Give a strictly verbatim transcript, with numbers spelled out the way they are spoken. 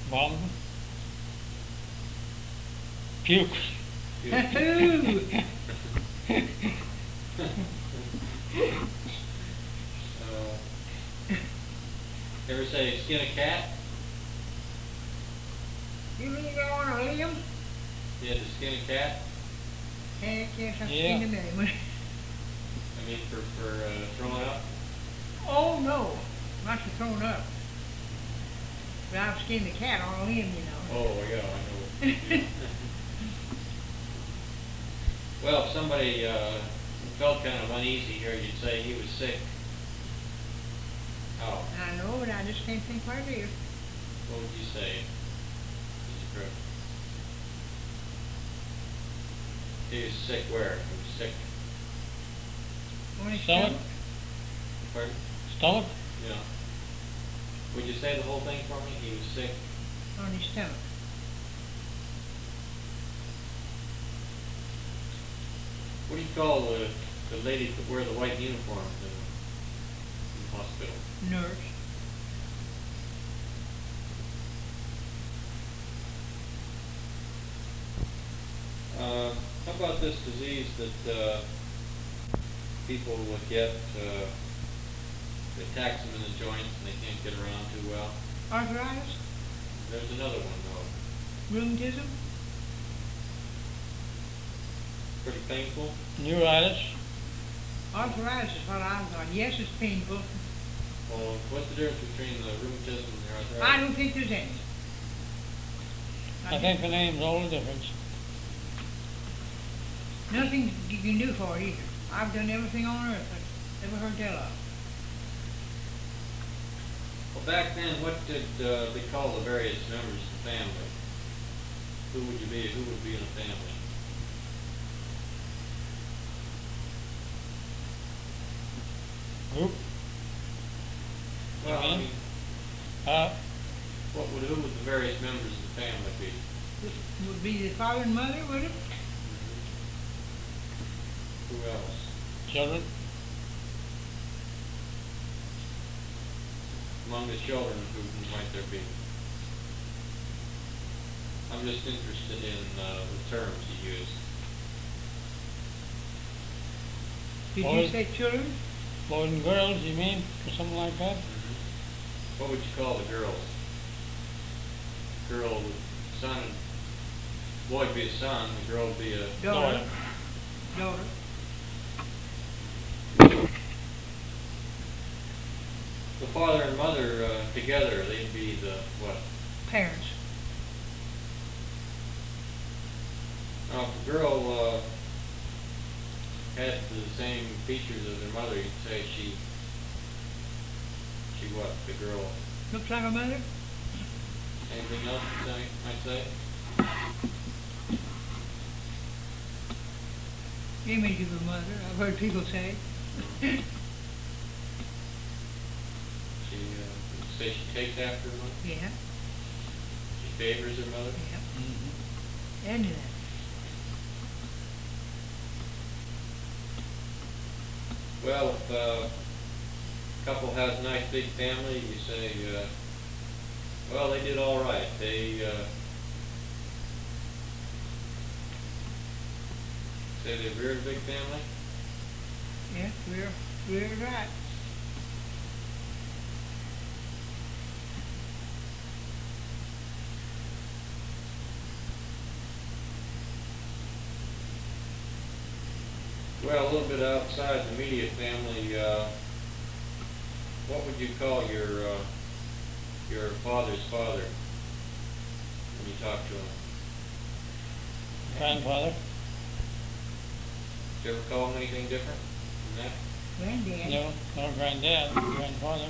Bomb. Puke. Puke. uh, ever say skin a cat? You mean go on a limb? You had to skin a cat? Heck yes, I've Yeah. seen the name. I mean, for, for uh, throwing up? Oh no, not for throwing up. But I've skinned a cat on a limb, you know. Oh, yeah, I know. Well, if somebody uh, felt kind of uneasy here, you'd say he was sick. How? I know, but I just can't think what it is. What would you say, Missus Crook? He was sick where? He was sick. On his Stomach? stomach. Pardon? Stomach? Yeah. Would you say the whole thing for me? He was sick. On his stomach. What do you call the, the ladies that wear the white uniforms in, in the hospital? Nurse. Uh, how about this disease that uh, people would get, uh, it attacks them in the joints and they can't get around too well? Arthritis. There's another one though. Rheumatism. Pretty painful. Neuritis. Arthritis is what I've got. Yes, it's painful. Well, what's the difference between the rheumatism and the arthritis? I don't think there's any. I think the name's all the difference. Nothing you can do for it either. I've done everything on earth I've ever heard tell of. Well, back then, what did uh, they call the various members of the family? Who would you be? Who would be in a family? Group. Well, I Mhm. mean, Uh, what would, who would the various members of the family be? This would be the father and mother, would it? Who else? children. Among the children, who, who might there be? I'm just interested in uh, the terms you use. Did Boy. you say children? Boys and girls, you mean? Or something like that? What would you call the girls? Girl, son, boy would be a son, the girl would be a Daughter. Daughter. The father and mother uh, together, they'd be the what? Parents. Now, if the girl uh, had the same features as her mother, you'd say she, she what? The girl. Looks like a mother? Anything else you say, might say? Image of a mother, I've heard people say. She, uh, say she takes after her mother? Yeah, She favors her mother? yeah. Mm-hmm. And that. Well, if uh, a couple has a nice big family, you say, uh, well, they did all right. They uh, say they reared a big family. Yeah, we're, we're right. Well, a little bit outside the immediate family, uh, what would you call your uh, your father's father when you talk to him? Grandfather. Did you ever call him anything different than that? Granddad. No, no granddad, grandfather.